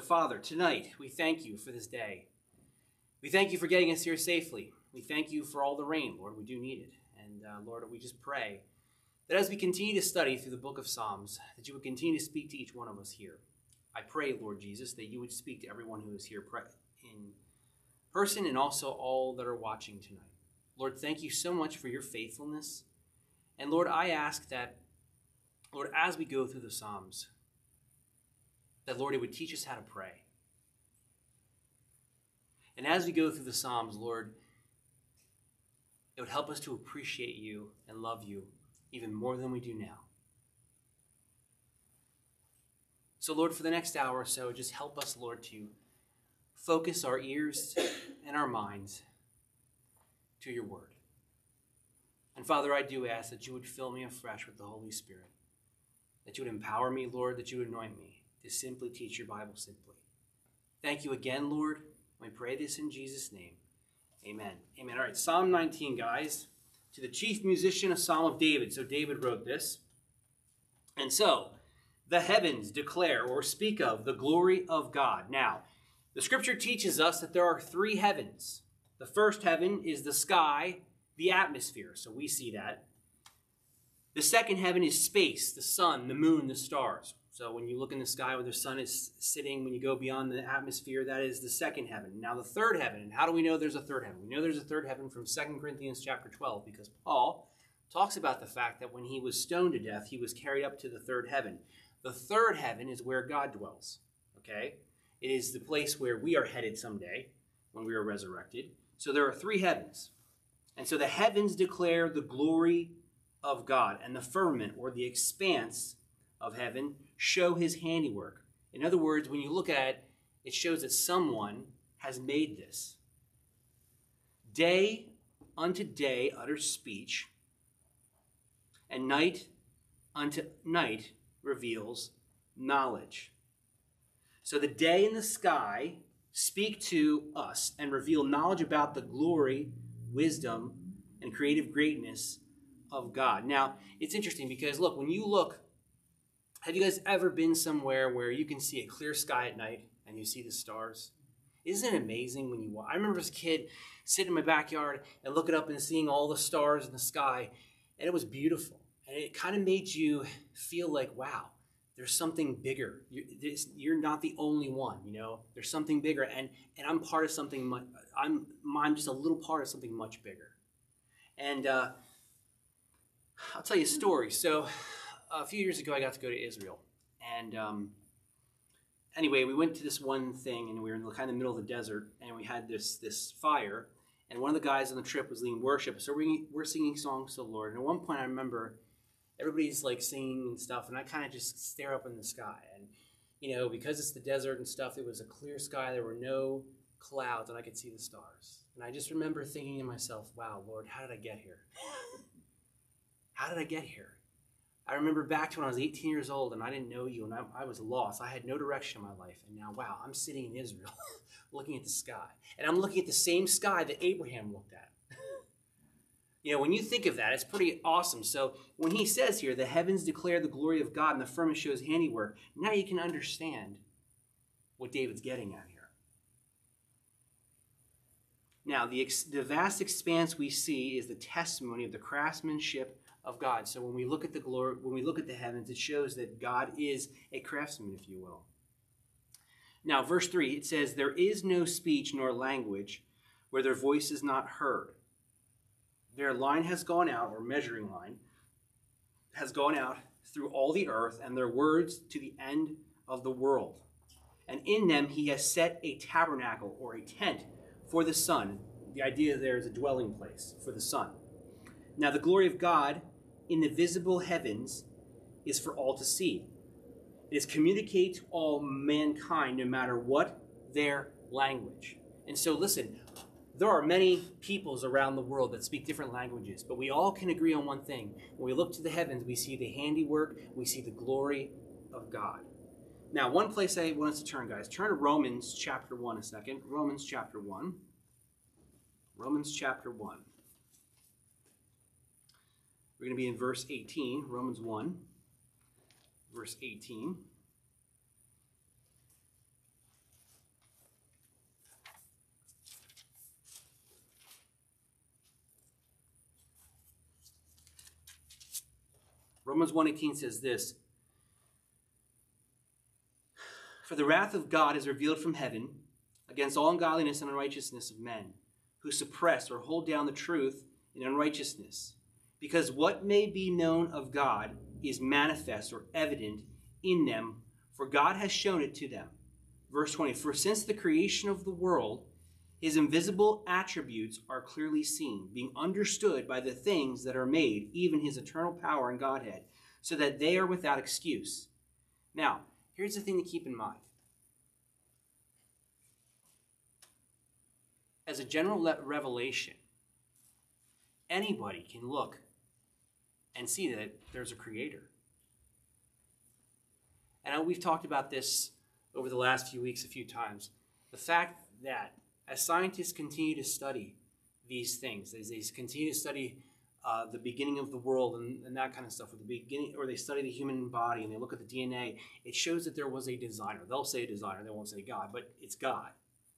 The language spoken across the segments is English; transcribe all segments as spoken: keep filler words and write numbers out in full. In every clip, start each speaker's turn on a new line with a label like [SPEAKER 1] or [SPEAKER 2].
[SPEAKER 1] Father, tonight we thank you for this day. We thank you for getting us here safely. We thank you for all the rain, Lord. We do need it. And uh, Lord, we just pray that as we continue to study through the book of Psalms, that you would continue to speak to each one of us here. I pray, Lord Jesus, that you would speak to everyone who is here in person and also all that are watching tonight. Lord, thank you so much for your faithfulness. And Lord, I ask that, Lord, as we go through the Psalms, that, Lord, it would teach us how to pray. And as we go through the Psalms, Lord, it would help us to appreciate you and love you even more than we do now. So, Lord, for the next hour or so, just help us, Lord, to focus our ears and our minds to your word. And Father, I do ask that you would fill me afresh with the Holy Spirit, that you would empower me, Lord, that you would anoint me to simply teach your Bible simply. Thank you again, Lord. We pray this in Jesus' name. Amen. Amen. All right, Psalm nineteen, guys. To the chief musician, a psalm of David. So David wrote this. And so, the heavens declare or speak of the glory of God. Now, the scripture teaches us that there are three heavens. The first heaven is the sky, the atmosphere. So we see that. The second heaven is space, the sun, the moon, the stars. So when you look in the sky where the sun is sitting, when you go beyond the atmosphere, that is the second heaven. Now the third heaven, and how do we know there's a third heaven? We know there's a third heaven from Second Corinthians chapter twelve, because Paul talks about the fact that when he was stoned to death, he was carried up to the third heaven. The third heaven is where God dwells, okay? It is the place where we are headed someday when we are resurrected. So there are three heavens. And so the heavens declare the glory of God, and the firmament, or the expanse of heaven, show his handiwork. In other words, when you look at it, it shows that someone has made this. Day unto day utters speech, and night unto night reveals knowledge. So the day and the sky speak to us and reveal knowledge about the glory, wisdom, and creative greatness of God. Now, it's interesting because, look, when you look, have you guys ever been somewhere where you can see a clear sky at night and you see the stars? Isn't it amazing when you walk? I remember as a kid sitting in my backyard and looking up and seeing all the stars in the sky, and it was beautiful. And it kind of made you feel like, wow, there's something bigger. You're, you're not the only one, you know. There's something bigger, and, and I'm part of something much, I'm, I'm just a little part of something much bigger. And uh, I'll tell you a story. So a few years ago, I got to go to Israel. And um, anyway, we went to this one thing, and we were in the kind of middle of the desert, and we had this this fire. And one of the guys on the trip was leading worship. So we, we're singing songs to the Lord. And at one point, I remember everybody's like singing and stuff, and I kind of just stare up in the sky. And, you know, because it's the desert and stuff, it was a clear sky. There were no clouds, and I could see the stars. And I just remember thinking to myself, wow, Lord, how did I get here? How did I get here? I remember back to when I was eighteen years old and I didn't know you and I, I was lost. I had no direction in my life. And now, wow, I'm sitting in Israel looking at the sky. And I'm looking at the same sky that Abraham looked at. You know, when you think of that, it's pretty awesome. So when he says here, the heavens declare the glory of God and the firmament shows handiwork, now you can understand what David's getting at here. Now, the, ex- the vast expanse we see is the testimony of the craftsmanship of God. So when we look at the glory, when we look at the heavens, it shows that God is a craftsman, if you will. Now, verse three, it says, there is no speech nor language where their voice is not heard. Their line has gone out, or measuring line, has gone out through all the earth, and their words to the end of the world. And in them he has set a tabernacle, or a tent, for the sun. The idea there is a dwelling place for the sun. Now the glory of God in the visible heavens is for all to see. It is communicate to all mankind, no matter what their language. And so listen, there are many peoples around the world that speak different languages, but we all can agree on one thing. When we look to the heavens, we see the handiwork, we see the glory of God. Now, one place I want us to turn, guys, turn to Romans chapter one a second. Romans chapter one. Romans chapter one. We're going to be in verse eighteen, Romans one, verse eighteen. Romans one eighteen says this, "For the wrath of God is revealed from heaven against all ungodliness and unrighteousness of men, who suppress or hold down the truth in unrighteousness. Because what may be known of God is manifest or evident in them, for God has shown it to them." Verse twenty, "For since the creation of the world, his invisible attributes are clearly seen, being understood by the things that are made, even his eternal power and Godhead, so that they are without excuse." Now, here's the thing to keep in mind. As a general revelation, anybody can look and see that there's a creator. And we've talked about this over the last few weeks a few times. The fact that as scientists continue to study these things, as they continue to study uh, the beginning of the world and, and that kind of stuff, or the beginning, or they study the human body and they look at the D N A, it shows that there was a designer. They'll say a designer, they won't say God, but it's God.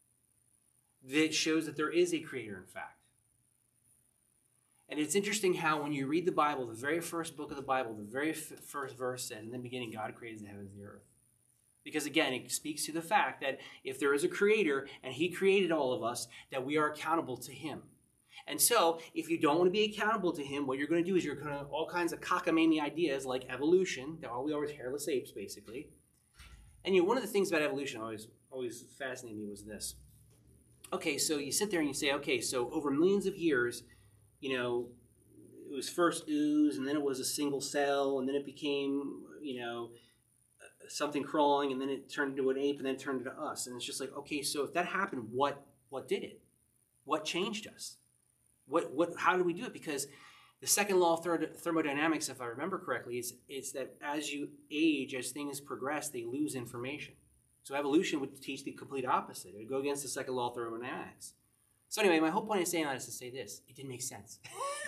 [SPEAKER 1] It shows that there is a creator, in fact. And it's interesting how when you read the Bible, the very first book of the Bible, the very f- first verse says, "In the beginning, God created the heavens and the earth." Because again, it speaks to the fact that if there is a creator and he created all of us, that we are accountable to him. And so, if you don't want to be accountable to him, what you're going to do is you're going to all kinds of cockamamie ideas like evolution, that all we are is hairless apes, basically. And you know, one of the things about evolution always always fascinated me was this. Okay, so you sit there and you say, okay, so over millions of years, you know, it was first ooze, and then it was a single cell, and then it became, you know, something crawling, and then it turned into an ape, and then it turned into us. And it's just like, okay, so if that happened, what what did it? What changed us? What what? How did we do it? Because the second law of thermodynamics, if I remember correctly, is, is that as you age, as things progress, they lose information. So evolution would teach the complete opposite. It would go against the second law of thermodynamics. So anyway, my whole point in saying that is to say this. It didn't make sense.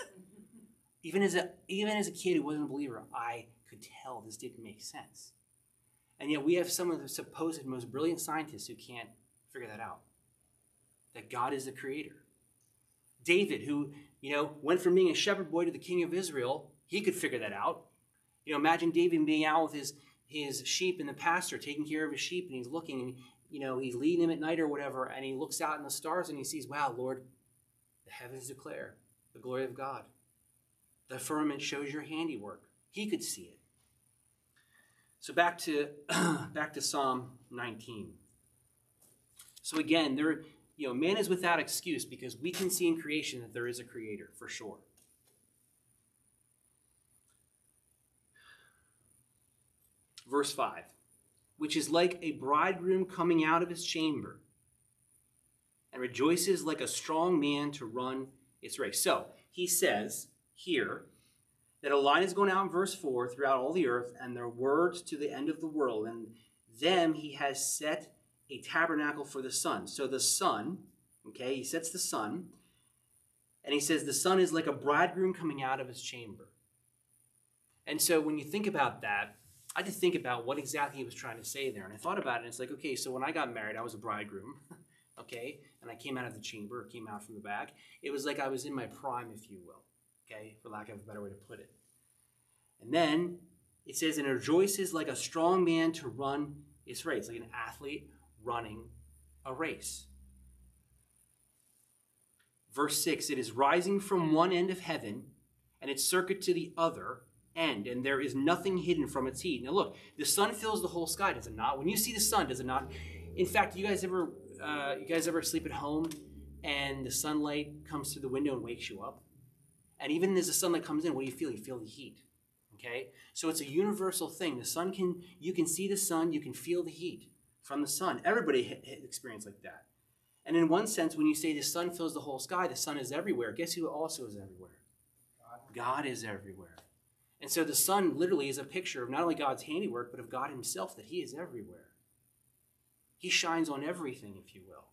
[SPEAKER 1] even, as a, even as a kid who wasn't a believer, I could tell this didn't make sense. And yet we have some of the supposed most brilliant scientists who can't figure that out. That God is the creator. David, who, you know, went from being a shepherd boy to the king of Israel, he could figure that out. You know, imagine David being out with his, his sheep in the pasture, taking care of his sheep, and he's looking, and, you know, he's leading them at night or whatever, and he looks out in the stars and he sees, wow, Lord, the heavens declare the glory of God. The firmament shows your handiwork. He could see it. So back to back to Psalm nineteen. So again, there, you know, man is without excuse because we can see in creation that there is a creator for sure. Verse five, which is like a bridegroom coming out of his chamber and rejoices like a strong man to run its race. So he says here that a line is going out in verse four throughout all the earth, and their words to the end of the world. And them he has set a tabernacle for the sun. So the sun, okay, he sets the sun, and he says the sun is like a bridegroom coming out of his chamber. And so when you think about that, I just think about what exactly he was trying to say there. And I thought about it, and it's like, okay, so when I got married, I was a bridegroom, okay, and I came out of the chamber, came out from the back. It was like I was in my prime, if you will. Okay, for lack of a better way to put it. And then it says, and it rejoices like a strong man to run its race, like an athlete running a race. Verse six, it is rising from one end of heaven and its circuit to the other end, and there is nothing hidden from its heat. Now look, the sun fills the whole sky, does it not? When you see the sun, does it not? In fact, you guys ever, uh, you guys ever sleep at home and the sunlight comes through the window and wakes you up? And even as the sunlight comes in, what do you feel? You feel the heat, okay? So it's a universal thing. The sun can, you can see the sun, you can feel the heat from the sun. Everybody ha- ha- experience like that. And in one sense, when you say the sun fills the whole sky, the sun is everywhere. Guess who also is everywhere? God. God is everywhere. And so the sun literally is a picture of not only God's handiwork, but of God himself, that he is everywhere. He shines on everything, if you will.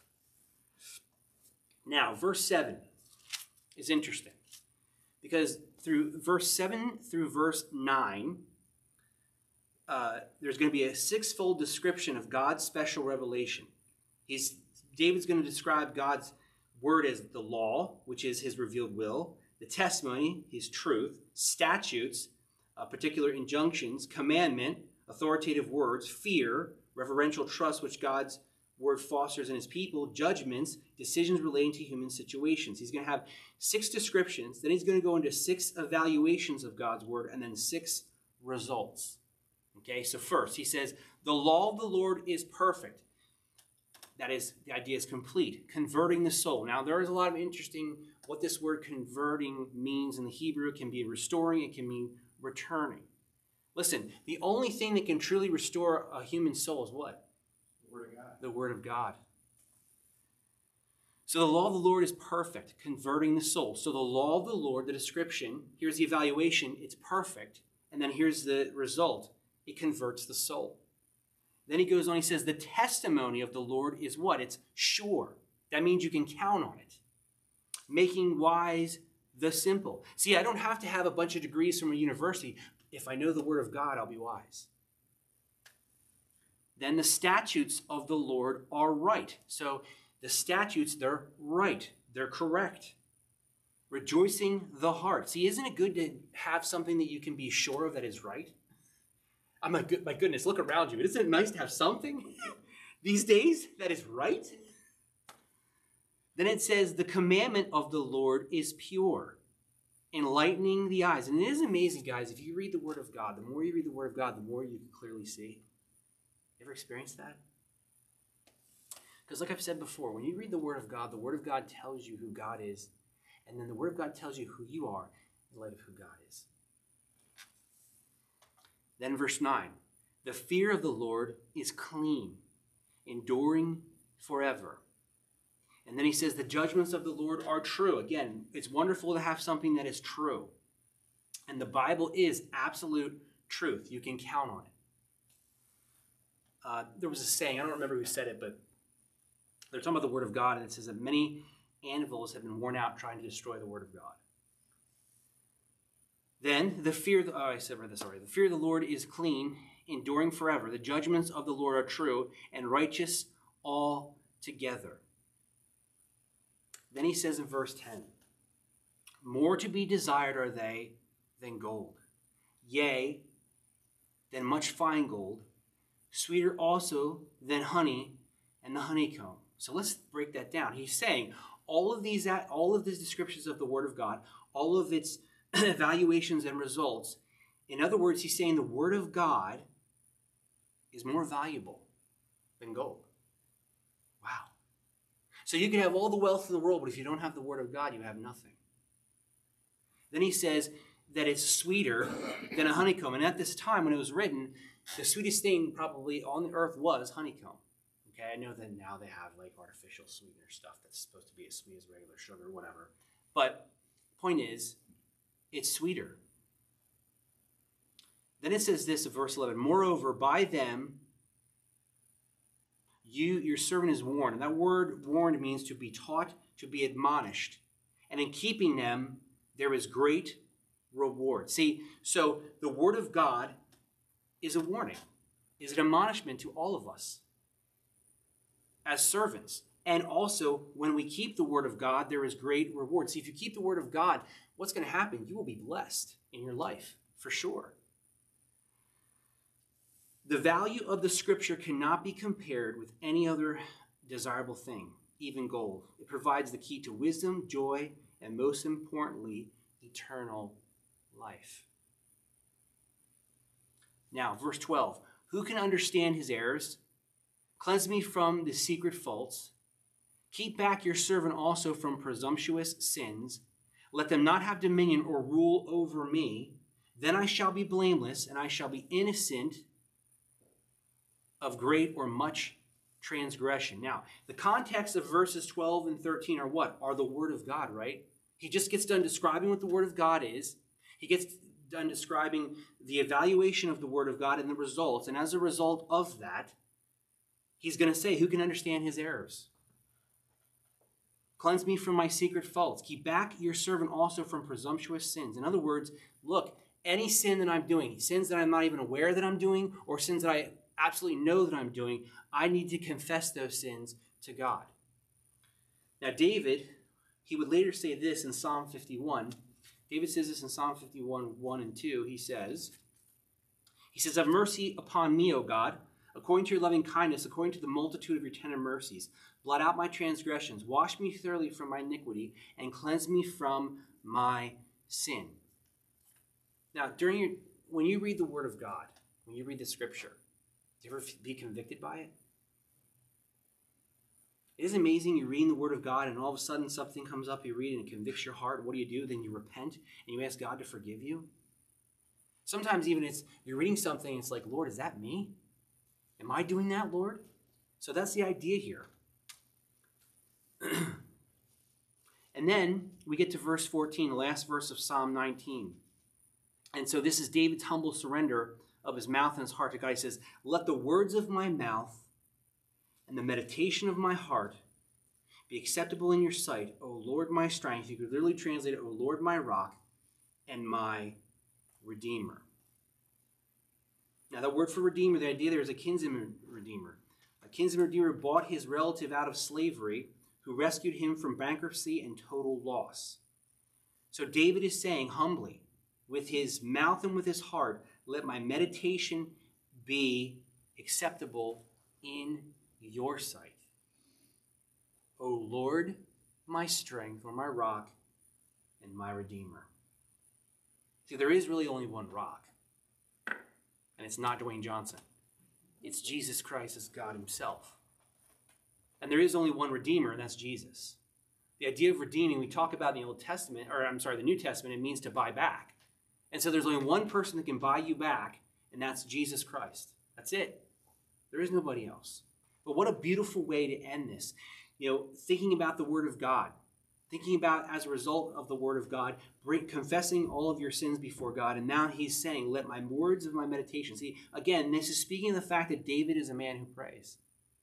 [SPEAKER 1] Now, verse seven is interesting. Because through verse seven through verse nine, uh, there's going to be a sixfold description of God's special revelation. He's, David's going to describe God's word as the law, which is his revealed will, the testimony, his truth, statutes, uh, particular injunctions, commandment, authoritative words, fear, reverential trust, which God's word fosters in his people, judgments, decisions relating to human situations. He's going to have six descriptions. Then he's going to go into six evaluations of God's word and then six results. Okay, so first he says, the law of the Lord is perfect. That is, the idea is complete, converting the soul. Now, there is a lot of interesting what this word converting means in the Hebrew. It can be restoring, it can mean returning. Listen, the only thing that can truly restore a human soul is what?
[SPEAKER 2] The Word of God.
[SPEAKER 1] The Word of God. So the law of the Lord is perfect, converting the soul. So the law of the Lord, the description, here's the evaluation, it's perfect. And then here's the result, it converts the soul. Then he goes on, he says, the testimony of the Lord is what? It's sure. That means you can count on it. Making wise the simple. See, I don't have to have a bunch of degrees from a university. If I know the Word of God, I'll be wise. Then the statutes of the Lord are right. So the statutes, they're right. They're correct. Rejoicing the heart. See, isn't it good to have something that you can be sure of that is right? I'm like, my goodness, look around you. Isn't it nice to have something these days that is right? Then it says, the commandment of the Lord is pure, enlightening the eyes. And it is amazing, guys, if you read the Word of God, the more you read the Word of God, the more you can clearly see. You ever experienced that? Because like I've said before, when you read the Word of God, the Word of God tells you who God is. And then the Word of God tells you who you are in light of who God is. Then verse nine, the fear of the Lord is clean, enduring forever. And then he says the judgments of the Lord are true. Again, it's wonderful to have something that is true. And the Bible is absolute truth. You can count on it. Uh, there was a saying, I don't remember who said it, but they're talking about the Word of God, and it says that many anvils have been worn out trying to destroy the Word of God. Then the fear, of the, oh, I said this already. The fear of the Lord is clean, enduring forever. The judgments of the Lord are true and righteous altogether. Then he says in verse ten, more to be desired are they than gold, yea, than much fine gold, sweeter also than honey and the honeycomb. So let's break that down. He's saying all of these, all of these descriptions of the Word of God, all of its evaluations and results. In other words, he's saying the Word of God is more valuable than gold. Wow. So you can have all the wealth in the world, but if you don't have the Word of God, you have nothing. Then he says that it's sweeter than a honeycomb. And at this time when it was written, the sweetest thing probably on the earth was honeycomb. Okay, I know that now they have like artificial sweetener stuff that's supposed to be as sweet as regular sugar or whatever. But point is, it's sweeter. Then it says this in verse eleven, moreover, by them you, your servant is warned. And that word warned means to be taught, to be admonished. And in keeping them, there is great reward. See, so the Word of God is a warning, is an admonishment to all of us as servants. And also, when we keep the Word of God, there is great reward. See, if you keep the Word of God, what's going to happen? You will be blessed in your life, for sure. The value of the Scripture cannot be compared with any other desirable thing, even gold. It provides the key to wisdom, joy, and most importantly, eternal life. Now, verse twelve, who can understand his errors? Cleanse me from the secret faults. Keep back your servant also from presumptuous sins. Let them not have dominion or rule over me. Then I shall be blameless, and I shall be innocent of great or much transgression. Now, the context of verses twelve and thirteen are what? Are the Word of God, right? He just gets done describing what the Word of God is. He gets done describing the evaluation of the Word of God and the results. And as a result of that, he's going to say, who can understand his errors? Cleanse me from my secret faults. Keep back your servant also from presumptuous sins. In other words, look, any sin that I'm doing, sins that I'm not even aware that I'm doing, or sins that I absolutely know that I'm doing, I need to confess those sins to God. Now, David, he would later say this in Psalm fifty-one. David says this in Psalm fifty-one, one and two. He says, he says, have mercy upon me, O God, according to your loving kindness, according to the multitude of your tender mercies. Blot out my transgressions. Wash me thoroughly from my iniquity and cleanse me from my sin. Now, during your, when you read the Word of God, when you read the Scripture, do you ever be convicted by it? It is amazing. You're reading the Word of God and all of a sudden something comes up, you read it and it convicts your heart. What do you do? Then you repent and you ask God to forgive you. Sometimes even it's, you're reading something and it's like, Lord, is that me? Am I doing that, Lord? So that's the idea here. And then we get to verse fourteen, the last verse of Psalm nineteen. And so this is David's humble surrender of his mouth and his heart to God. He says, let the words of my mouth and the meditation of my heart be acceptable in your sight, O Lord, my strength. You could literally translate it, O Lord, my rock and my redeemer. Now, the word for redeemer, the idea there is a kinsman redeemer. A kinsman redeemer bought his relative out of slavery, who rescued him from bankruptcy and total loss. So David is saying humbly, with his mouth and with his heart, let my meditation be acceptable in your sight. O Lord, my strength, or my rock, and my redeemer. See, there is really only one rock. And it's not Dwayne Johnson. It's Jesus Christ as God himself. And there is only one Redeemer, and that's Jesus. The idea of redeeming, we talk about in the Old Testament, or I'm sorry, the New Testament, it means to buy back. And so there's only one person that can buy you back, and that's Jesus Christ. That's it. There is nobody else. But what a beautiful way to end this. You know, thinking about the Word of God. Thinking about, as a result of the Word of God, bring, confessing all of your sins before God. And now he's saying, let my words of my meditation. See, again, this is speaking of the fact that David is a man who prays.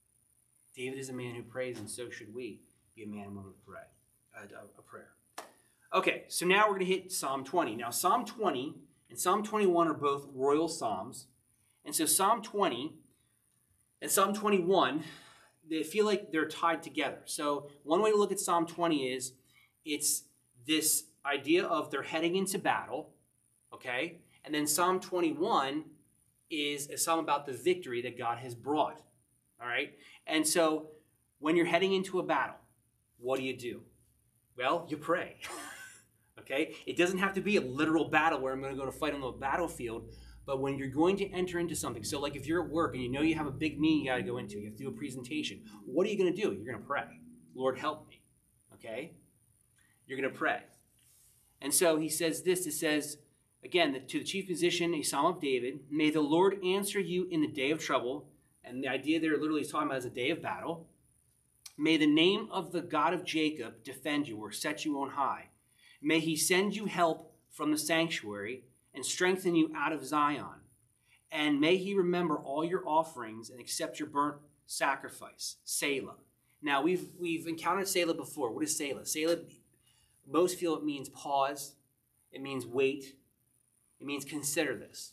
[SPEAKER 1] David is a man who prays, and so should we be a man and woman who pray, a, a prayer. Okay, so now we're going to hit Psalm twenty. Now, Psalm twenty and Psalm twenty-one are both royal psalms. And so Psalm twenty and Psalm twenty-one, they feel like they're tied together. So one way to look at Psalm twenty is it's this idea of they're heading into battle, okay? And then Psalm twenty-one is a psalm about the victory that God has brought, all right? And so when you're heading into a battle, what do you do? Well, you pray, okay? It doesn't have to be a literal battle where I'm going to go to fight on the battlefield, but when you're going to enter into something, so like if you're at work and you know you have a big meeting you got to go into, you have to do a presentation, what are you going to do? You're going to pray. Lord, help me, okay? You're going to pray. And so he says this, it says, again, to the chief musician, a psalm of David, may the Lord answer you in the day of trouble. And the idea there literally is talking about as a day of battle. May the name of the God of Jacob defend you or set you on high. May he send you help from the sanctuary and strengthen you out of Zion. And may he remember all your offerings and accept your burnt sacrifice. Selah. Now, we've, we've encountered Selah before. What is Selah? Selah, most feel it means pause. It means wait. It means consider this.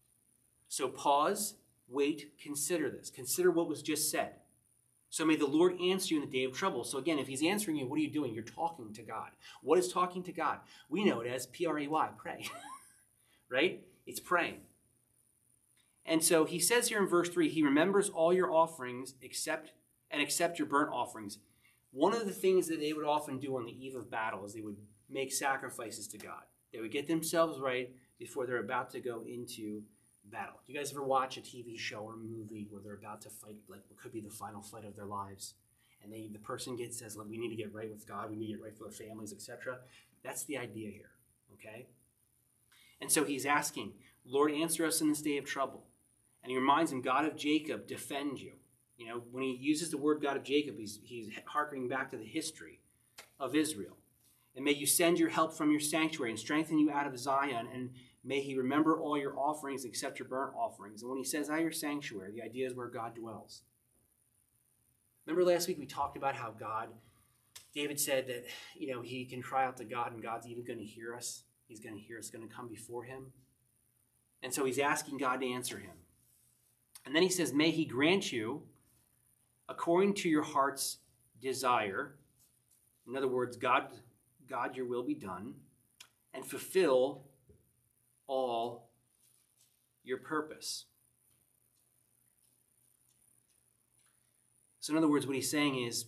[SPEAKER 1] So pause, wait, consider this. Consider what was just said. So may the Lord answer you in the day of trouble. So again, if he's answering you, what are you doing? You're talking to God. What is talking to God? We know it as P R A Y, pray. Right? It's praying. And so he says here in verse three, he remembers all your offerings except and accept your burnt offerings. One of the things that they would often do on the eve of battle is they would make sacrifices to God. They would get themselves right before they're about to go into battle. Do you guys ever watch a T V show or a movie where they're about to fight, like what could be the final fight of their lives, and they the person gets says, "Look, we need to get right with God. We need to get right for our families, et cetera" That's the idea here, okay? And so he's asking, Lord, answer us in this day of trouble. And he reminds him, God of Jacob, defend you. You know, when he uses the word God of Jacob, he's he's hearkening back to the history of Israel. And may you send your help from your sanctuary and strengthen you out of Zion, and may he remember all your offerings except your burnt offerings. And when he says out of your sanctuary, the idea is where God dwells. Remember last week we talked about how God, David said that, you know, he can cry out to God and God's even going to hear us. He's going to hear us, going to come before him. And so he's asking God to answer him. And then he says, may he grant you according to your heart's desire. In other words, God, God, your will be done. and fulfill all your purpose. So in other words, what he's saying is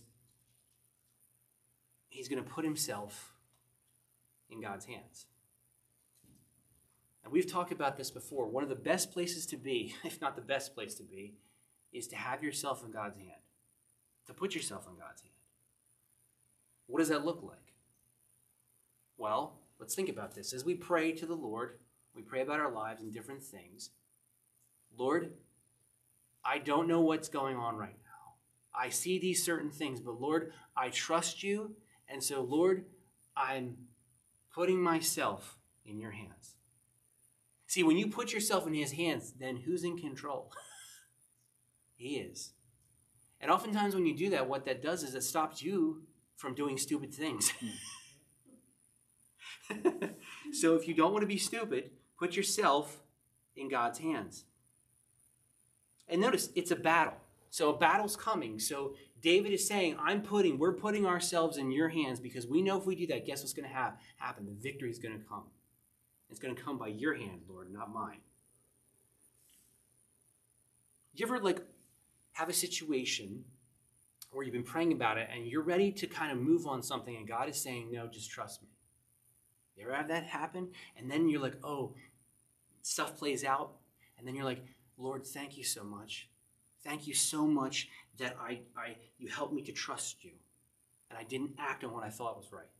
[SPEAKER 1] he's going to put himself in God's hands. And we've talked about this before. One of the best places to be, if not the best place to be, is to have yourself in God's hand. To put yourself in God's hand. What does that look like? Well, let's think about this. As we pray to the Lord, we pray about our lives and different things. Lord, I don't know what's going on right now. I see these certain things, but Lord, I trust you. And so, Lord, I'm putting myself in your hands. See, when you put yourself in his hands, then who's in control? He is. And oftentimes when you do that, what that does is it stops you from doing stupid things. So if you don't want to be stupid, put yourself in God's hands. And notice, it's a battle. So a battle's coming. So David is saying, I'm putting, we're putting ourselves in your hands because we know if we do that, guess what's going to have, happen? The victory is going to come. It's going to come by your hand, Lord, not mine. You ever like have a situation where you've been praying about it and you're ready to kind of move on something and God is saying, no, just trust me. You ever have that happen? And then you're like, oh, stuff plays out. And then you're like, Lord, thank you so much. Thank you so much that I, I you helped me to trust you. And I didn't act on what I thought was right.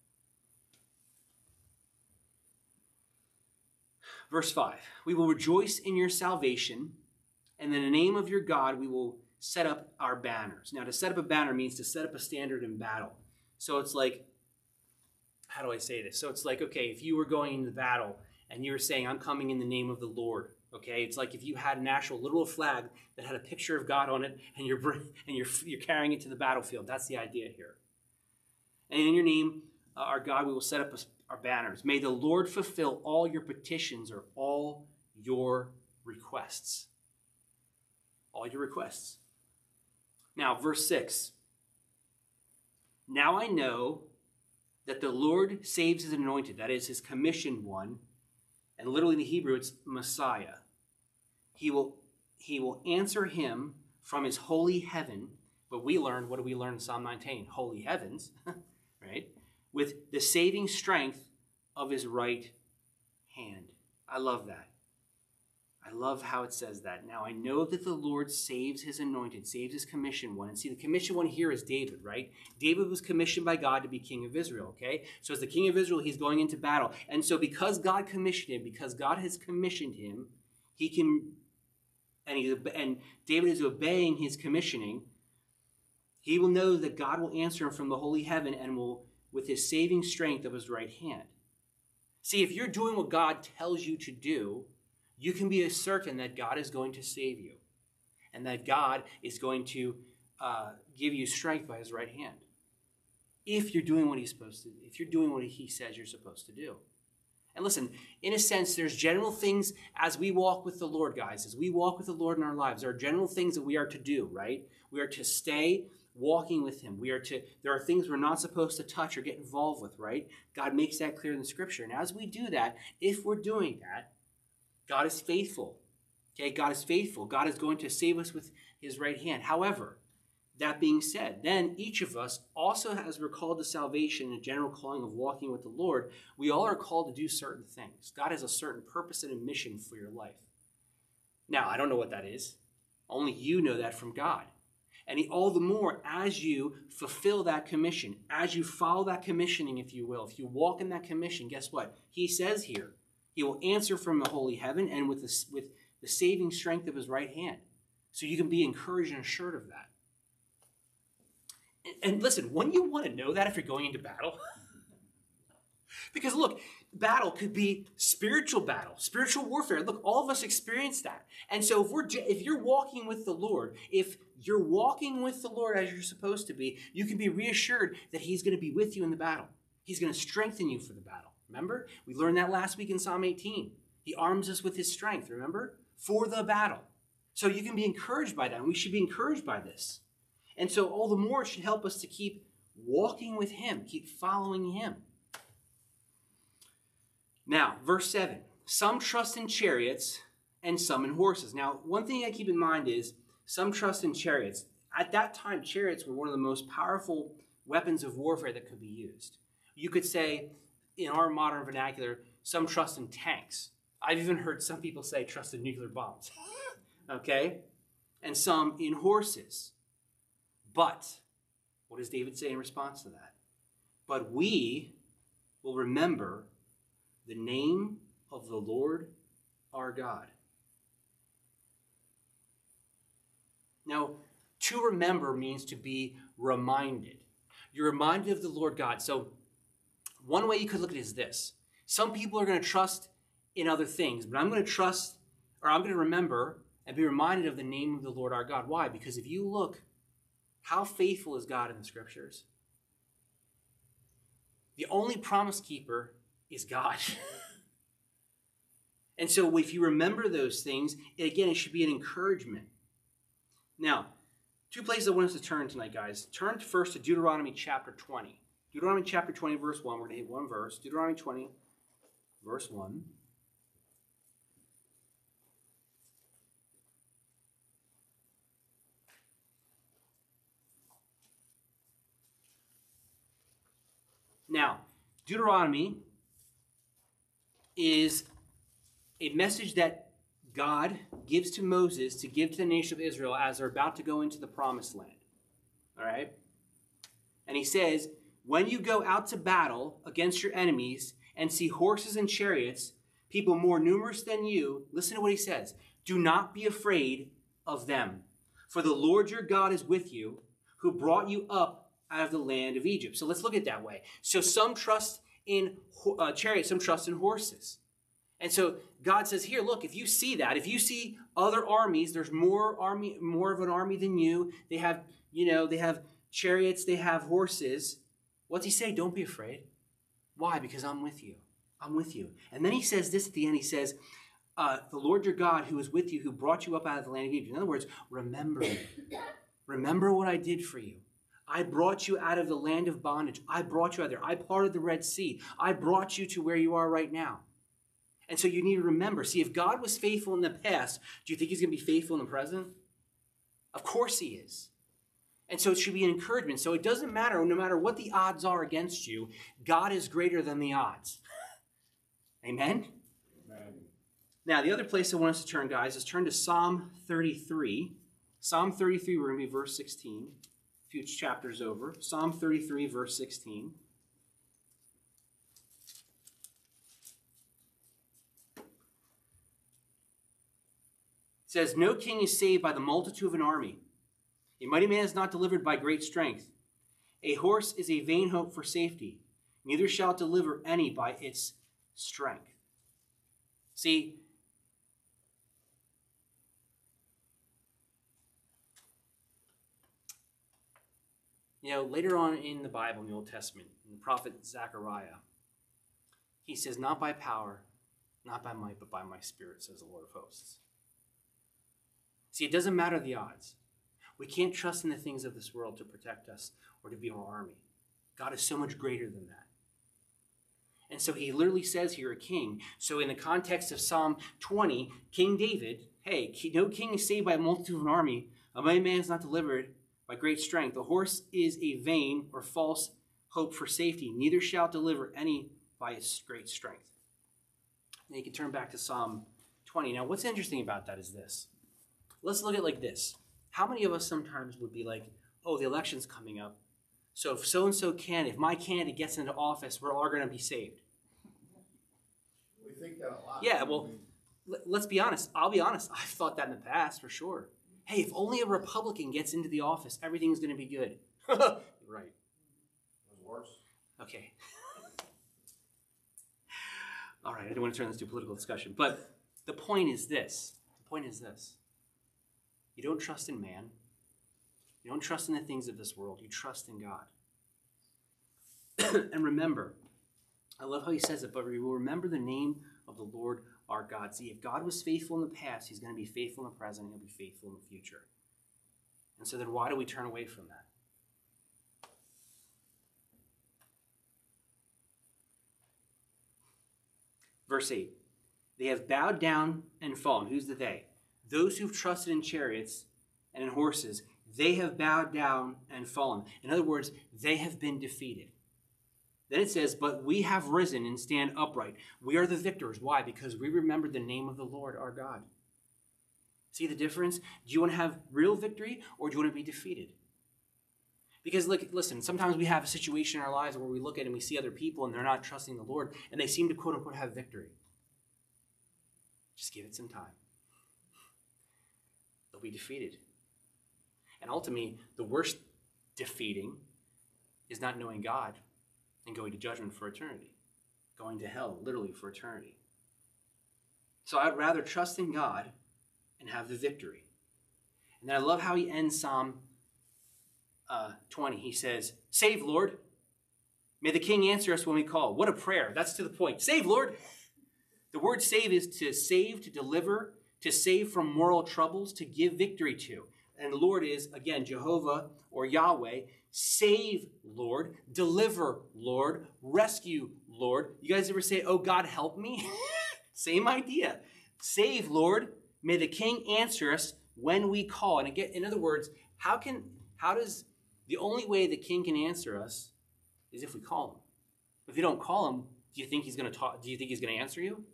[SPEAKER 1] Verse five, we will rejoice in your salvation, and in the name of your God we will set up our banners. Now, to set up a banner means to set up a standard in battle. So it's like, how do I say this? So it's like, okay, if you were going into battle and you were saying, I'm coming in the name of the Lord, okay? It's like if you had an actual literal flag that had a picture of God on it and you're and you're, you're carrying it to the battlefield. That's the idea here. And in your name, uh, our God, we will set up a our banners. May the Lord fulfill all your petitions or all your requests. All your requests. Now, verse six. Now I know that the Lord saves his anointed, that is his commissioned one, and literally in the Hebrew it's Messiah. He will, he will answer him from his holy heaven, but we learned, what do we learn in Psalm nineteen? Holy heavens, right? With the saving strength of his right hand. I love that. I love how it says that. Now I know that the Lord saves his anointed, saves his commissioned one. And see, the commissioned one here is David, right? David was commissioned by God to be king of Israel, okay? So as the king of Israel, he's going into battle. And so because God commissioned him, because God has commissioned him, he can, and, he's, and David is obeying his commissioning, he will know that God will answer him from the holy heaven and will, with his saving strength of his right hand. See, if you're doing what God tells you to do, you can be certain that God is going to save you and that God is going to uh, give you strength by his right hand. If you're doing what he's supposed to, if you're doing what he says you're supposed to do. And listen, in a sense, there's general things as we walk with the Lord, guys, as we walk with the Lord in our lives, there are general things that we are to do, right? We are to stay walking with him. We are to, there are things we're not supposed to touch or get involved with, right? God makes that clear in the scripture. And as we do that, if we're doing that, God is faithful. Okay, God is faithful. God is going to save us with his right hand. However, that being said, then each of us also, as we're called to salvation and a general calling of walking with the Lord, we all are called to do certain things. God has a certain purpose and a mission for your life. Now, I don't know what that is. Only you know that from God. And he, all the more as you fulfill that commission, as you follow that commissioning, if you will, if you walk in that commission, guess what? He says here, he will answer from the holy heaven and with the, with the saving strength of his right hand. So you can be encouraged and assured of that. And, and listen, wouldn't you want to know that if you're going into battle? Because look, battle could be spiritual battle, spiritual warfare. Look, all of us experience that. And so if we're if you're walking with the Lord, if you're walking with the Lord as you're supposed to be, you can be reassured that he's going to be with you in the battle. He's going to strengthen you for the battle. Remember? We learned that last week in Psalm eighteen. He arms us with his strength, remember? For the battle. So you can be encouraged by that, and we should be encouraged by this. And so all the more it should help us to keep walking with him, keep following him. Now, verse seven. Some trust in chariots and some in horses. Now, one thing I keep in mind is some trust in chariots. At that time, chariots were one of the most powerful weapons of warfare that could be used. You could say, in our modern vernacular, some trust in tanks. I've even heard some people say trust in nuclear bombs. Okay? And some in horses. But, what does David say in response to that? But we will remember the name of the Lord our God. Now, to remember means to be reminded. You're reminded of the Lord God. So one way you could look at it is this. Some people are going to trust in other things, but I'm going to trust, or I'm going to remember and be reminded of the name of the Lord our God. Why? Because if you look, how faithful is God in the scriptures? The only promise keeper is God. And so if you remember those things, again, it should be an encouragement. Now, two places I want us to turn tonight, guys. Turn first to Deuteronomy chapter twenty. Deuteronomy chapter twenty, verse one. We're going to hit one verse. Deuteronomy twenty, verse one. Now, Deuteronomy is a message that God gives to Moses to give to the nation of Israel as they're about to go into the promised land. All right? And he says, when you go out to battle against your enemies and see horses and chariots, people more numerous than you, listen to what he says. Do not be afraid of them, for the Lord your God is with you, who brought you up out of the land of Egypt. So let's look at it that way. So some trust in uh, chariots, some trust in horses. And so God says, here, look, if you see that, if you see other armies, there's more army, more of an army than you. They have, you know, they have chariots, they have horses. What's he say? Don't be afraid. Why? Because I'm with you. I'm with you. And then he says this at the end. He says, uh, the Lord your God who is with you, who brought you up out of the land of Egypt. In other words, remember me. Remember what I did for you. I brought you out of the land of bondage. I brought you out there. I parted the Red Sea. I brought you to where you are right now. And so you need to remember. See, if God was faithful in the past, do you think he's going to be faithful in the present? Of course he is. And so it should be an encouragement. So it doesn't matter, no matter what the odds are against you, God is greater than the odds. Amen? Amen. Now, the other place I want us to turn, guys, is turn to Psalm thirty-three. Psalm thirty-three, we're going to be verse sixteen. A few chapters over. Psalm thirty-three, verse sixteen. It says, no king is saved by the multitude of an army. A mighty man is not delivered by great strength. A horse is a vain hope for safety. Neither shall it deliver any by its strength. See, you know, later on in the Bible, in the Old Testament, in the prophet Zechariah, he says, not by power, not by might, but by my spirit, says the Lord of hosts. See, it doesn't matter the odds. We can't trust in the things of this world to protect us or to be our army. God is so much greater than that. And so he literally says here, a king. So in the context of Psalm twenty, King David, hey, no king is saved by a multitude of an army. A mighty man is not delivered by great strength. The horse is a vain or false hope for safety. Neither shall it deliver any by its great strength. Now you can turn back to Psalm twenty. Now what's interesting about that is this. Let's look at it like this. How many of us sometimes would be like, oh, the election's coming up. So if so-and-so can, if my candidate gets into office, we're all going to be saved.
[SPEAKER 2] We think that a lot.
[SPEAKER 1] Yeah, well, l- let's be honest. I'll be honest. I've thought that in the past for sure. Hey, if only a Republican gets into the office, everything's going to be good. Right.
[SPEAKER 2] It was worse.
[SPEAKER 1] Okay. All right, I don't want to turn this to a political discussion. But the point is this. The point is this. You don't trust in man. You don't trust in the things of this world. You trust in God. And remember, I love how he says it, but we will remember the name of the Lord our God. See, if God was faithful in the past, he's going to be faithful in the present, and he'll be faithful in the future. And so then why do we turn away from that? Verse eight. They have bowed down and fallen. Who's the they? Those who've trusted in chariots and in horses, they have bowed down and fallen. In other words, they have been defeated. Then it says, but we have risen and stand upright. We are the victors. Why? Because we remember the name of the Lord our God. See the difference? Do you want to have real victory, or do you want to be defeated? Because look, listen, sometimes we have a situation in our lives where we look at and we see other people and they're not trusting the Lord, and they seem to quote unquote have victory. Just give it some time. They'll be defeated. And ultimately, the worst defeating is not knowing God and going to judgment for eternity, going to hell literally for eternity. So I'd rather trust in God and have the victory. And then I love how he ends Psalm uh, twenty. He says, save, Lord. May the King answer us when we call. What a prayer. That's to the point. Save, Lord. The word save is to save, to deliver, to save from moral troubles, to give victory to. And the Lord is, again, Jehovah or Yahweh. Save, Lord. Deliver, Lord. Rescue, Lord. You guys ever say, oh, God, help me? Same idea. Save, Lord. May the King answer us when we call. And again, in other words, how can, how does, the only way the King can answer us is if we call him. If you don't call him, do you think he's going to talk? Do you think he's going to answer you?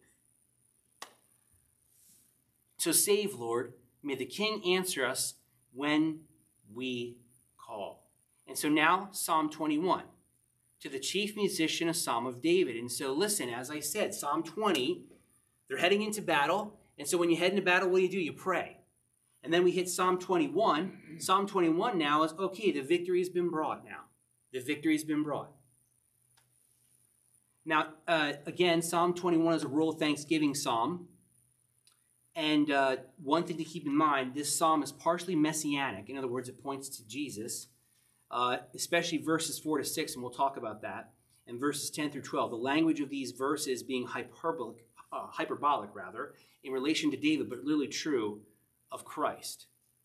[SPEAKER 1] So save, Lord. May the King answer us when we call. And so now, Psalm twenty-one. To the chief musician, a psalm of David. And so listen, as I said, Psalm twenty, they're heading into battle. And so when you head into battle, what do you do? You pray. And then we hit Psalm twenty-one. Psalm twenty-one now is, okay, the victory has been brought now. The victory has been brought. Now, uh, again, Psalm twenty-one is a rural thanksgiving psalm. And uh, one thing to keep in mind, this psalm is partially messianic. In other words, it points to Jesus, uh, especially verses four to six, and we'll talk about that, and verses ten through twelve. The language of these verses being hyperbolic, uh, hyperbolic rather, in relation to David, but really true of Christ.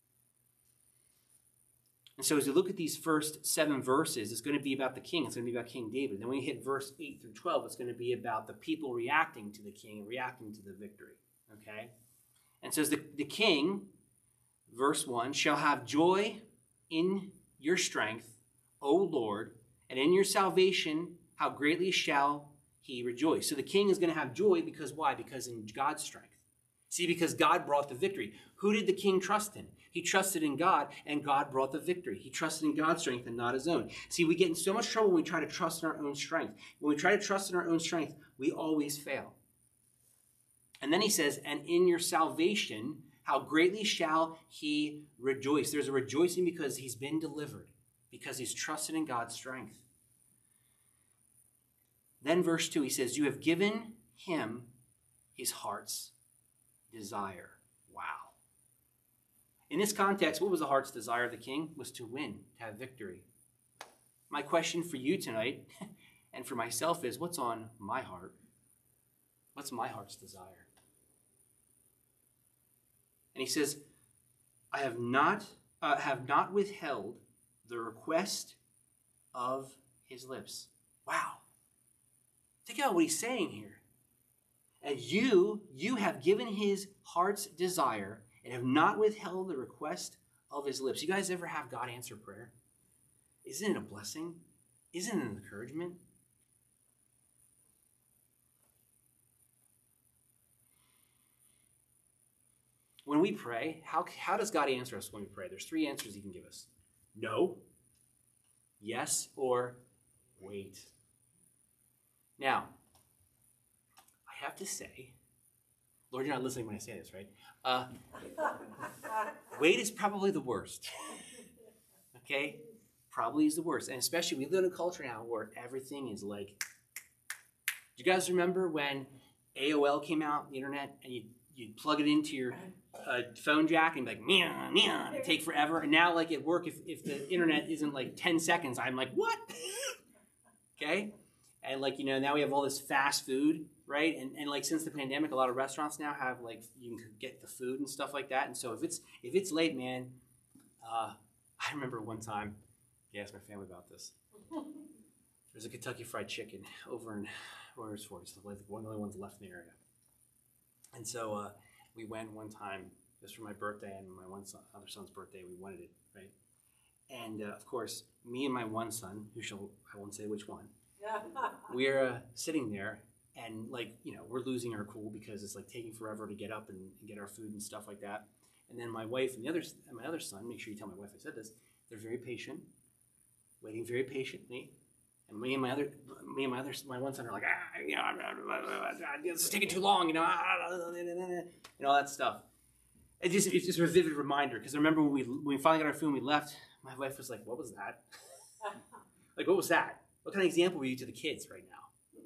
[SPEAKER 1] And so as you look at these first seven verses, it's going to be about the king. It's going to be about King David. Then when you hit verse eight through twelve, it's going to be about the people reacting to the king and reacting to the victory. Okay? And says the, the king, verse one, shall have joy in your strength, O Lord, and in your salvation, how greatly shall he rejoice. So the king is going to have joy because why? Because in God's strength. See, because God brought the victory. Who did the king trust in? He trusted in God, and God brought the victory. He trusted in God's strength and not his own. See, we get in so much trouble when we try to trust in our own strength. When we try to trust in our own strength, we always fail. And then he says, and in your salvation, how greatly shall he rejoice. There's a rejoicing because he's been delivered, because he's trusted in God's strength. Then verse two, he says, you have given him his heart's desire. Wow. In this context, what was the heart's desire of the king? Was to win, to have victory. My question for you tonight, and for myself, is what's on my heart? What's my heart's desire? And he says, I have not, uh, have not withheld the request of his lips. Wow. Think about what he's saying here. And you, you have given his heart's desire and have not withheld the request of his lips. You guys ever have God answer prayer? Isn't it a blessing? Isn't it an encouragement? When we pray, how, how does God answer us when we pray? There's three answers he can give us. No, yes, or wait. Now, I have to say, Lord, you're not listening when I say this, right? Uh, wait is probably the worst. Okay? Probably is the worst. And especially we live in a culture now where everything is like, do you guys remember when A O L came out, the internet, and you you'd plug it into your uh, phone jack and be like, meow, meow, and it'd take forever. And now, like at work, if, if the internet isn't like ten seconds, I'm like, what? Okay? And like, you know, now we have all this fast food, right? And and like since the pandemic, a lot of restaurants now have like, you can get the food and stuff like that. And so if it's if it's late, man, uh, I remember one time, I asked my family about this. There's a Kentucky Fried Chicken over in Royers Ford. It's like one of the only ones left in the area. And so uh, we went one time, just for my birthday and my one son, other son's birthday. We wanted it, right? And uh, of course, me and my one son, who shall, I won't say which one, we're uh, sitting there and like, you know, we're losing our cool because it's like taking forever to get up and, and get our food and stuff like that. And then my wife and the other, and my other son, make sure you tell my wife I said this, they're very patient, waiting very patiently. And me and my other, me and my other, my one son are like, ah, you know, this is taking too long, you know, and all that stuff. It just, it's just a vivid reminder because I remember when we when we finally got our food and we left, my wife was like, "What was that? Like, what was that? What kind of example were you to the kids right now?"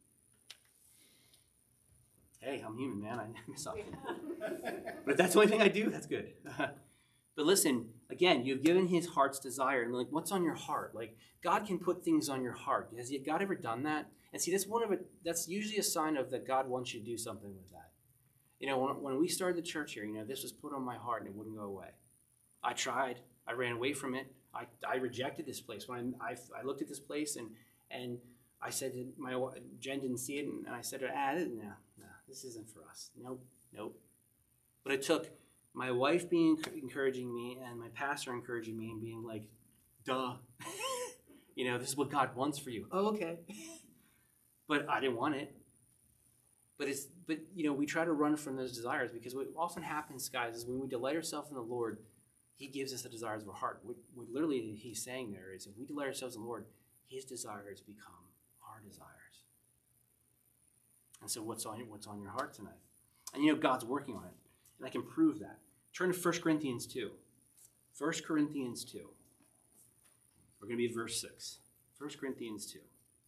[SPEAKER 1] Hey, I'm human, man. I mess up. But if that's the only thing I do, that's good. But listen, again, you've given his heart's desire. And like, what's on your heart? Like, God can put things on your heart. Has God ever done that? And see, that's one of it. That's usually a sign of that God wants you to do something with that. You know, when, when we started the church here, you know, this was put on my heart and it wouldn't go away. I tried. I ran away from it. I, I rejected this place. When I, I, I looked at this place and and I said to my Jen didn't see it, and, and I said to her, ah, no, no, this isn't for us. Nope, nope. But it took my wife being encouraging me and my pastor encouraging me and being like, duh. You know, this is what God wants for you. Oh, okay. But I didn't want it. But it's but you know, we try to run from those desires because what often happens, guys, is when we delight ourselves in the Lord, he gives us the desires of our heart. What, what literally he's saying there is if we delight ourselves in the Lord, his desires become our desires. And so what's on what's on your heart tonight? And you know God's working on it. And I can prove that. Turn to First Corinthians two. First Corinthians two. We're going to be at verse six. First Corinthians two.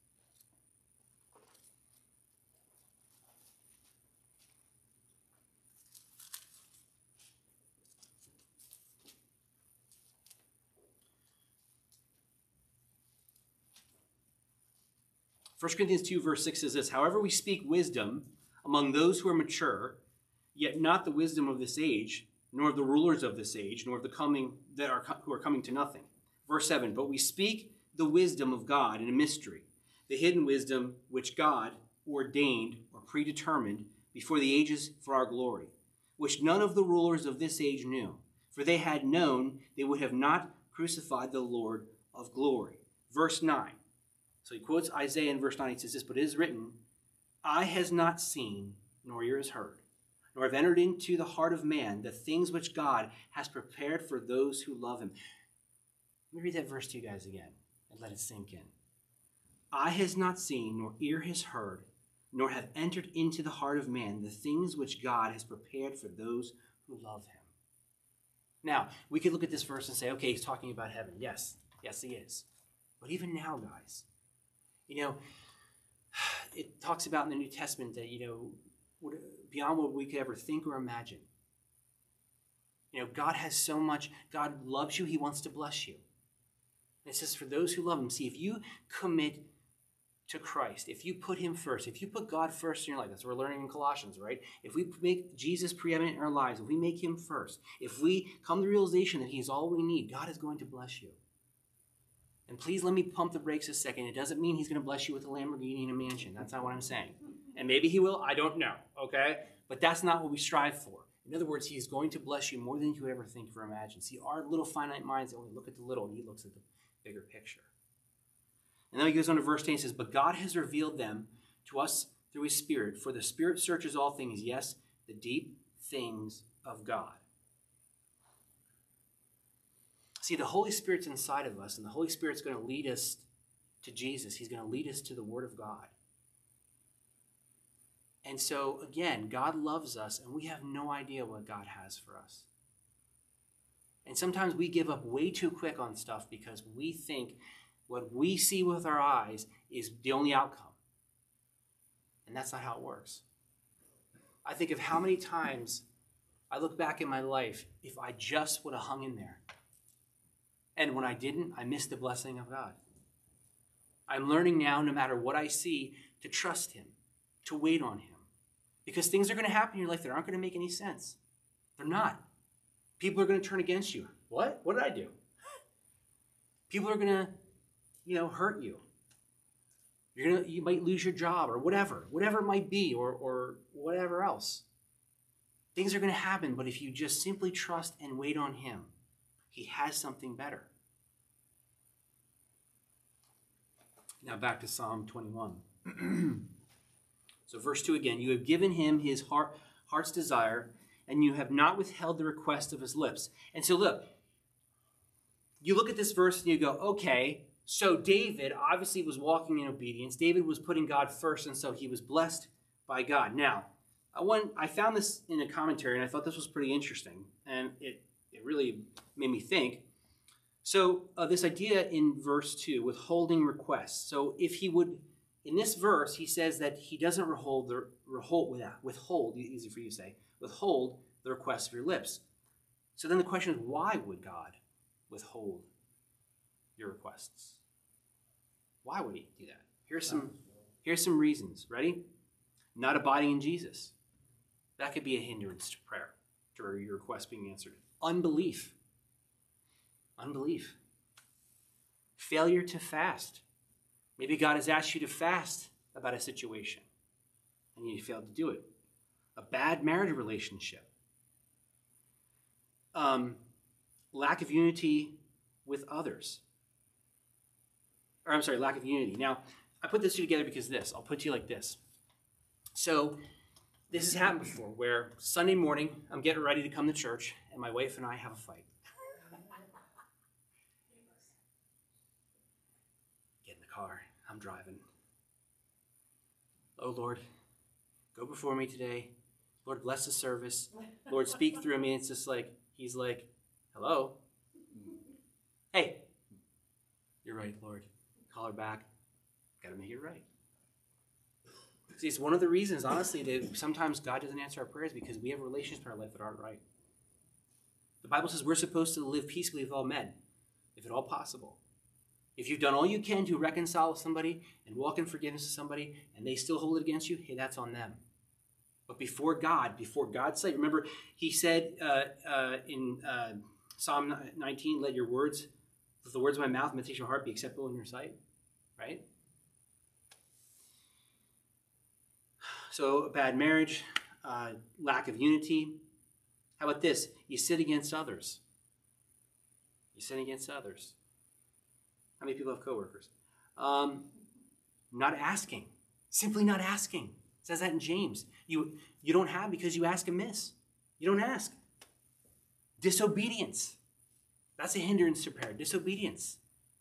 [SPEAKER 1] First Corinthians two, verse six says this, however we speak wisdom among those who are mature, yet not the wisdom of this age, nor of the rulers of this age, nor of the coming that are who are coming to nothing. Verse seven, but we speak the wisdom of God in a mystery, the hidden wisdom which God ordained or predetermined before the ages for our glory, which none of the rulers of this age knew. For they had known, they would have not crucified the Lord of glory. Verse nine. So he quotes Isaiah in verse nine. He says this, but it is written, eye has not seen, nor ear has heard, nor have entered into the heart of man the things which God has prepared for those who love him. Let me read that verse to you guys again and let it sink in. Eye has not seen, nor ear has heard, nor have entered into the heart of man the things which God has prepared for those who love him. Now, we could look at this verse and say, okay, he's talking about heaven. Yes, yes, he is. But even now, guys, you know, it talks about in the New Testament that, you know, beyond what we could ever think or imagine. You know, God has so much. God loves you. He wants to bless you. And it says for those who love him, see, if you commit to Christ, if you put him first, if you put God first in your life, that's what we're learning in Colossians, right? If we make Jesus preeminent in our lives, if we make him first, if we come to the realization that he's all we need, God is going to bless you. And please let me pump the brakes a second. It doesn't mean he's going to bless you with a Lamborghini and a mansion. That's not what I'm saying. And maybe he will. I don't know. Okay? But that's not what we strive for. In other words, he is going to bless you more than you could ever think or imagine. See, our little finite minds only look at the little, and he looks at the bigger picture. And then he goes on to verse ten and says, but God has revealed them to us through his Spirit. For the Spirit searches all things, yes, the deep things of God. See, the Holy Spirit's inside of us, and the Holy Spirit's going to lead us to Jesus. He's going to lead us to the Word of God. And so, again, God loves us, and we have no idea what God has for us. And sometimes we give up way too quick on stuff because we think what we see with our eyes is the only outcome. And that's not how it works. I think of how many times I look back in my life, if I just would have hung in there. And when I didn't, I missed the blessing of God. I'm learning now, no matter what I see, to trust him, to wait on him. Because things are going to happen in your life that aren't going to make any sense. They're not. People are going to turn against you. What? What did I do? People are going to, you know, hurt you. You're gonna, you might lose your job or whatever, whatever it might be, or, or whatever else. Things are going to happen, but if you just simply trust and wait on him, he has something better. Now back to Psalm twenty-one. So verse two again, you have given him his heart, heart's desire, and you have not withheld the request of his lips. And so look, you look at this verse and you go, okay, so David obviously was walking in obedience. David was putting God first, and so he was blessed by God. Now, I, went, I found this in a commentary, and I thought this was pretty interesting, and it, it really made me think. So uh, this idea in verse two, withholding requests. So if he would, in this verse, he says that he doesn't withhold, the, withhold, withhold, easy for you to say, withhold the requests of your lips. So then the question is, why would God withhold your requests? Why would he do that? Here's some, here's some reasons. Ready? Not abiding in Jesus. That could be a hindrance to prayer, to your request being answered. Unbelief. Unbelief. Failure to fast. Maybe God has asked you to fast about a situation, and you failed to do it. A bad marriage relationship. Um, lack of unity with others. Or I'm sorry, lack of unity. Now, I put this two together because this. I'll put it to you like this. So, this has happened before, where Sunday morning, I'm getting ready to come to church, and my wife and I have a fight. Get in the car. I'm driving. Oh, Lord, go before me today. Lord, bless the service. Lord, speak through me. It's just like, he's like, hello? Hey, you're right, Lord. Call her back. Got to make it right. See, it's one of the reasons, honestly, that sometimes God doesn't answer our prayers because we have relationships in our life that aren't right. The Bible says we're supposed to live peaceably with all men, if at all possible. If you've done all you can to reconcile with somebody and walk in forgiveness to somebody and they still hold it against you, hey, that's on them. But before God, before God's sight, remember, he said uh, uh, in uh, Psalm nineteen, let your words, the words of my mouth and meditation of my heart be acceptable in your sight, right? So a bad marriage, uh, lack of unity. How about this? You sin against others. You sin against others. How many people have coworkers? Um, not asking. Simply not asking. It says that in James. You, you don't have because you ask amiss. You don't ask. Disobedience. That's a hindrance to prayer. Disobedience.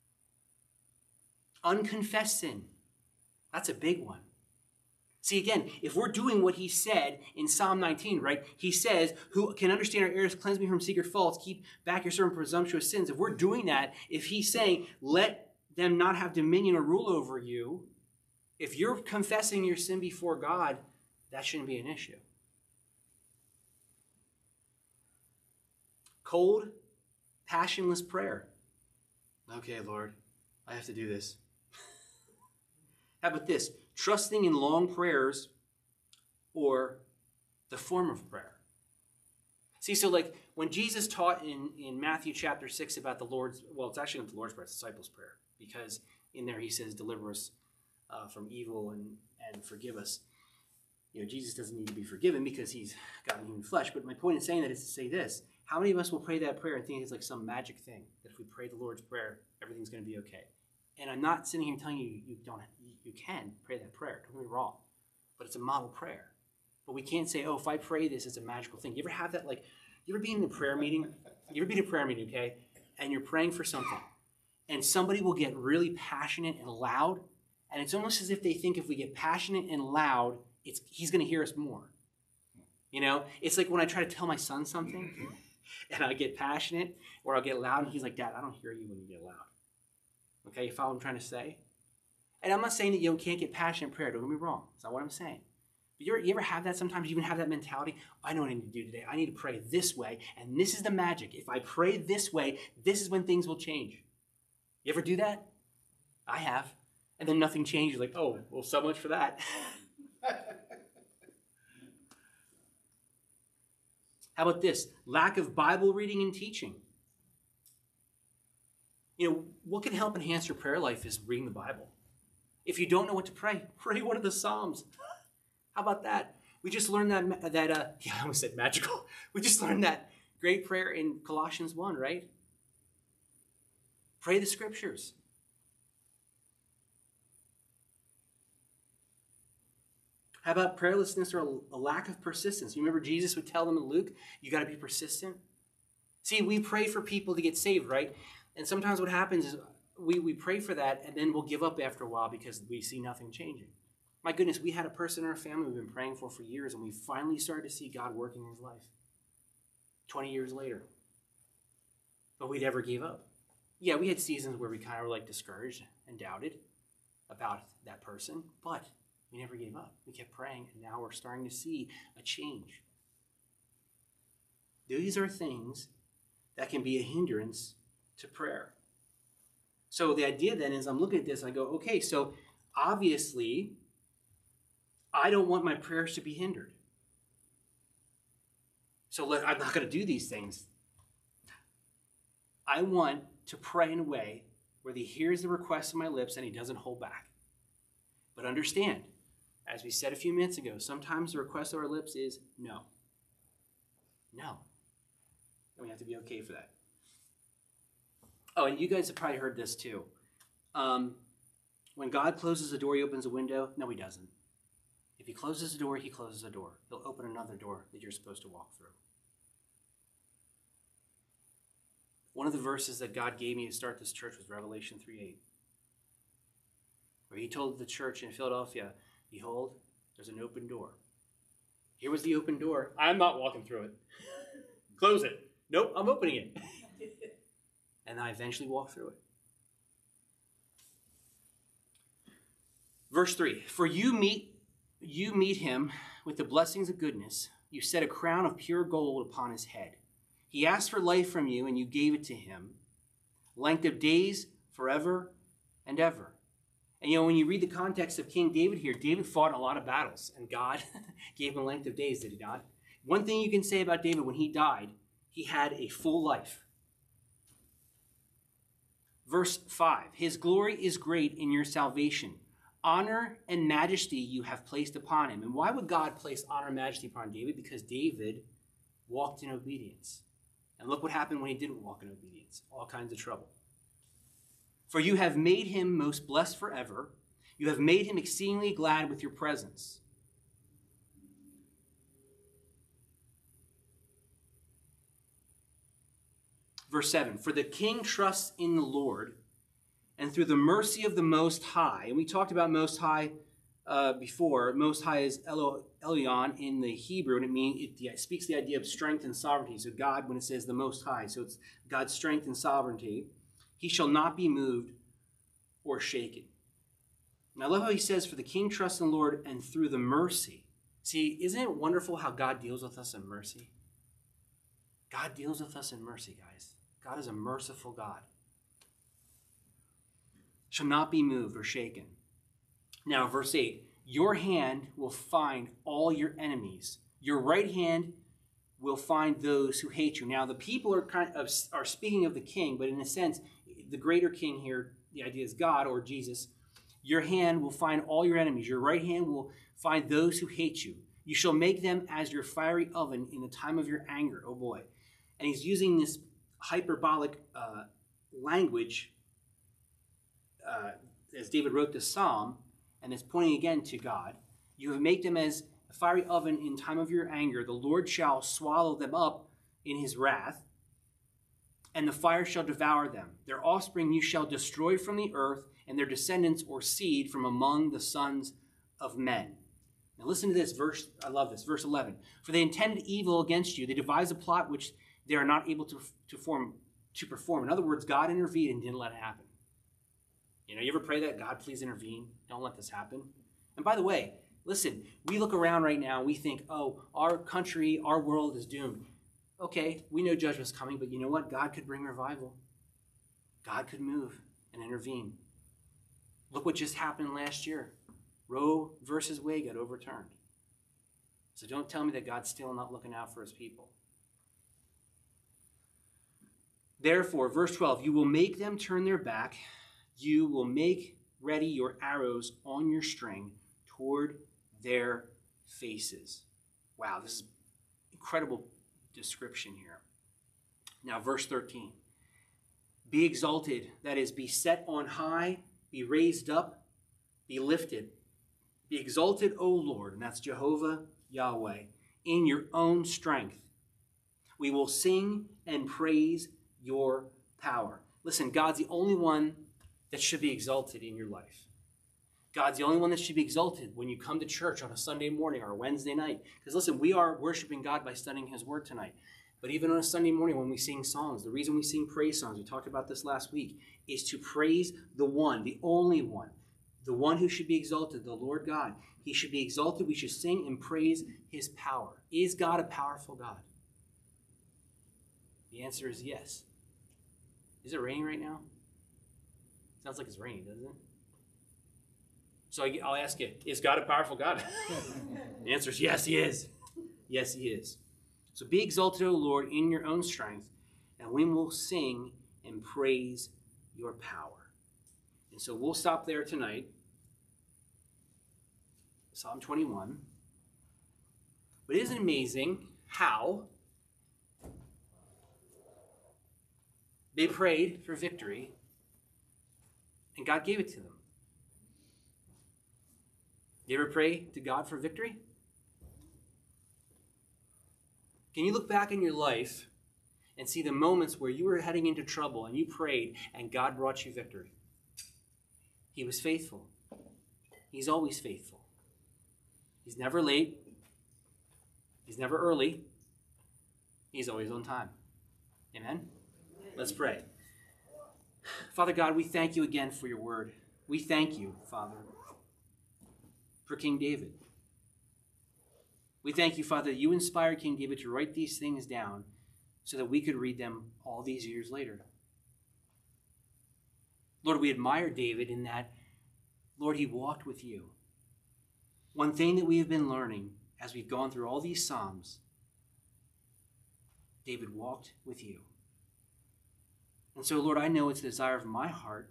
[SPEAKER 1] Unconfessed sin. That's a big one. See, again, if we're doing what he said in Psalm nineteen, right? He says, who can understand our errors, cleanse me from secret faults, keep back your servant from presumptuous sins. If we're doing that, if he's saying, let them not have dominion or rule over you, if you're confessing your sin before God, that shouldn't be an issue. Cold, passionless prayer. Okay, Lord, I have to do this. How about this? Trusting in long prayers or the form of prayer. See, so like when Jesus taught in, in Matthew chapter six about the Lord's, well, it's actually not the Lord's Prayer, it's the disciples' prayer, because in there he says, deliver us uh, from evil and, and forgive us. You know, Jesus doesn't need to be forgiven because he's gotten human flesh. But my point in saying that is to say this. How many of us will pray that prayer and think it's like some magic thing, that if we pray the Lord's Prayer, everything's going to be okay? And I'm not sitting here telling you you don't you can pray that prayer. Don't get me wrong. But it's a model prayer. But we can't say, oh, if I pray this, it's a magical thing. You ever have that, like, you ever be in a prayer meeting? You ever be in a prayer meeting, okay? And you're praying for something. And somebody will get really passionate and loud. And it's almost as if they think if we get passionate and loud, it's he's going to hear us more. You know? It's like when I try to tell my son something, and I get passionate, or I'll get loud, and he's like, Dad, I don't hear you when you get loud. Okay, you follow what I'm trying to say? And I'm not saying that you can't get passionate in prayer. Don't get me wrong. That's not what I'm saying. But you ever, you ever have that sometimes? You even have that mentality? I know what I need to do today. I need to pray this way, and this is the magic. If I pray this way, this is when things will change. You ever do that? I have. And then nothing changes. Like, oh, well, so much for that. How about this? Lack of Bible reading and teaching. You know, what can help enhance your prayer life is reading the Bible. If you don't know what to pray, pray one of the Psalms. How about that? We just learned that, that uh, yeah, I almost said magical. We just learned that great prayer in Colossians one, right? Pray the scriptures. How about prayerlessness or a lack of persistence? You remember Jesus would tell them in Luke, you got to be persistent. See, we pray for people to get saved, right? And sometimes what happens is we, we pray for that and then we'll give up after a while because we see nothing changing. My goodness, we had a person in our family we've been praying for for years, and we finally started to see God working in his life twenty years later. But we never gave up. Yeah, we had seasons where we kind of were like discouraged and doubted about that person, but we never gave up. We kept praying, and now we're starting to see a change. These are things that can be a hindrance to prayer. So the idea then is I'm looking at this and I go, okay, so obviously I don't want my prayers to be hindered. So let, I'm not going to do these things. I want to pray in a way where he hears the request of my lips and he doesn't hold back. But understand, as we said a few minutes ago, sometimes the request of our lips is no. No. And we have to be okay for that. Oh, and you guys have probably heard this too. Um, when God closes a door, he opens a window. No, he doesn't. If he closes a door, he closes a door. He'll open another door that you're supposed to walk through. One of the verses that God gave me to start this church was Revelation three eight, where he told the church in Philadelphia, behold, there's an open door. Here was the open door. I'm not walking through it. Close it. Nope, I'm opening it. And I eventually walked through it. Verse three, for you meet, you meet him with the blessings of goodness. You set a crown of pure gold upon his head. He asked for life from you, and you gave it to him. Length of days forever and ever. And you know, when you read the context of King David here, David fought a lot of battles, and God gave him length of days, did he not? One thing you can say about David, when he died, he had a full life. Verse five, his glory is great in your salvation. Honor and majesty you have placed upon him. And why would God place honor and majesty upon David? Because David walked in obedience. And look what happened when he didn't walk in obedience. All kinds of trouble. For you have made him most blessed forever. You have made him exceedingly glad with your presence. Verse seven, for the king trusts in the Lord, and through the mercy of the Most High, and we talked about Most High uh, before. Most High is Elo, Elyon in the Hebrew, and it means it, it speaks the idea of strength and sovereignty. So God, when it says the Most High, so it's God's strength and sovereignty. He shall not be moved or shaken. And I love how he says, for the king trusts in the Lord, and through the mercy. See, isn't it wonderful how God deals with us in mercy? God deals with us in mercy, guys. God is a merciful God. Shall not be moved or shaken. Now, verse eight, your hand will find all your enemies. Your right hand will find those who hate you. Now, the people are kind of are speaking of the king, but in a sense, the greater king here, the idea is God or Jesus. Your hand will find all your enemies. Your right hand will find those who hate you. You shall make them as your fiery oven in the time of your anger. Oh boy. And he's using this hyperbolic uh, language uh, as David wrote this psalm, and it's pointing again to God. You have made them as a fiery oven in time of your anger. The Lord shall swallow them up in his wrath, and the fire shall devour them. Their offspring you shall destroy from the earth, and their descendants or seed from among the sons of men. Now listen to this verse. I love this. Verse eleven. For they intended evil against you. They devised a plot which they are not able to, to, form, to perform. In other words, God intervened and didn't let it happen. You know, you ever pray that, God, please intervene. Don't let this happen. And by the way, listen, we look around right now and we think, oh, our country, our world is doomed. Okay, we know judgment's coming, but you know what? God could bring revival. God could move and intervene. Look what just happened last year. Roe versus Wade got overturned. So don't tell me that God's still not looking out for his people. Therefore, verse twelve, you will make them turn their back. You will make ready your arrows on your string toward their faces. Wow, this is incredible description here. Now, verse thirteen. Be exalted, that is, be set on high, be raised up, be lifted. Be exalted, O Lord, and that's Jehovah Yahweh, in your own strength. We will sing and praise your power. Listen, God's the only one that should be exalted in your life. God's the only one that should be exalted when you come to church on a Sunday morning or a Wednesday night. Because listen, we are worshiping God by studying his word tonight. But even on a Sunday morning when we sing songs, the reason we sing praise songs, we talked about this last week, is to praise the one, the only one, the one who should be exalted, the Lord God. He should be exalted. We should sing and praise his power. Is God a powerful God? The answer is yes. Is it raining right now? Sounds like it's raining, doesn't it? So I'll ask you, is God a powerful God? The answer is yes, he is. Yes, he is. So be exalted, O Lord, in your own strength, and we will sing and praise your power. And so we'll stop there tonight. Psalm twenty-one. But isn't it amazing how they prayed for victory and God gave it to them? You ever pray to God for victory? Can you look back in your life and see the moments where you were heading into trouble and you prayed and God brought you victory? He was faithful. He's always faithful. He's never late. He's never early. He's always on time. Amen? Let's pray. Father God, we thank you again for your word. We thank you, Father, for King David. We thank you, Father, that you inspired King David to write these things down so that we could read them all these years later. Lord, we admire David in that, Lord, he walked with you. One thing that we have been learning as we've gone through all these Psalms, David walked with you. And so, Lord, I know it's the desire of my heart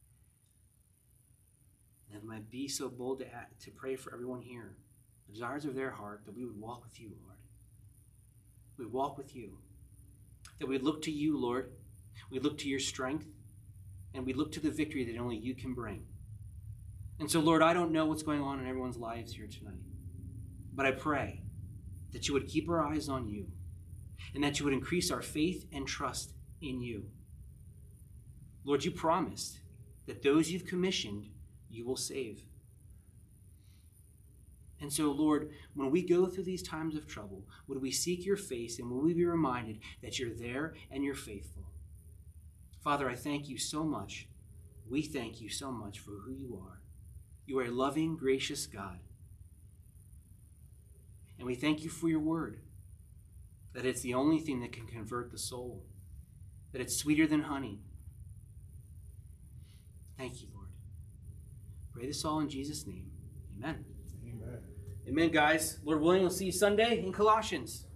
[SPEAKER 1] that I might be so bold to, act, to pray for everyone here. The desires of their heart, that we would walk with you, Lord. We walk with you. That we look to you, Lord. We look to your strength. And we look to the victory that only you can bring. And so, Lord, I don't know what's going on in everyone's lives here tonight. But I pray that you would keep our eyes on you. And that you would increase our faith and trust in you. Lord, you promised that those you've commissioned, you will save. And so, Lord, when we go through these times of trouble, would we seek your face and will we be reminded that you're there and you're faithful? Father, I thank you so much. We thank you so much for who you are. You are a loving, gracious God. And we thank you for your word, that it's the only thing that can convert the soul, that it's sweeter than honey. Thank you, Lord. Pray this all in Jesus' name. Amen.
[SPEAKER 2] Amen.
[SPEAKER 1] Amen, guys. Lord willing, we'll see you Sunday in Colossians.